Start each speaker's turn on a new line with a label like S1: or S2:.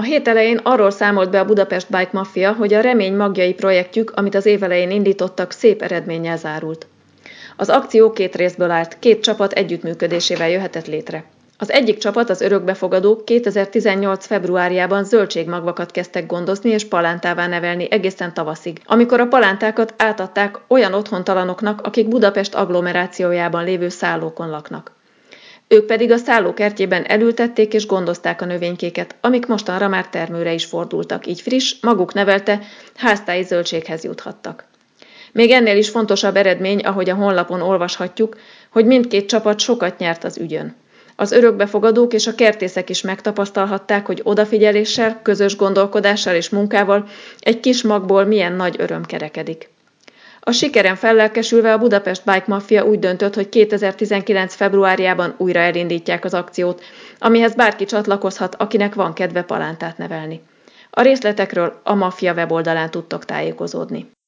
S1: A hét elején arról számolt be a Budapest Bike Mafia, hogy a Remény magjai projektjük, amit az év elején indítottak, szép eredménnyel zárult. Az akció 2 részből állt, 2 csapat együttműködésével jöhetett létre. Az egyik csapat, az örökbefogadók 2018. februárjában zöldségmagvakat kezdtek gondozni és palántává nevelni egészen tavaszig, amikor a palántákat átadták olyan otthontalanoknak, akik Budapest agglomerációjában lévő szállókon laknak. Ők pedig a szálló kertjében elültették és gondozták a növénykéket, amik mostanra már termőre is fordultak, így friss, maguk nevelte, háztáji zöldséghez juthattak. Még ennél is fontosabb eredmény, ahogy a honlapon olvashatjuk, hogy mindkét csapat sokat nyert az ügyön. Az örökbefogadók és a kertészek is megtapasztalhatták, hogy odafigyeléssel, közös gondolkodással és munkával egy kis magból milyen nagy öröm kerekedik. A sikeren fellelkesülve a Budapest Bike Mafia úgy döntött, hogy 2019. februárjában újra elindítják az akciót, amihez bárki csatlakozhat, akinek van kedve palántát nevelni. A részletekről a Mafia weboldalán tudtok tájékozódni.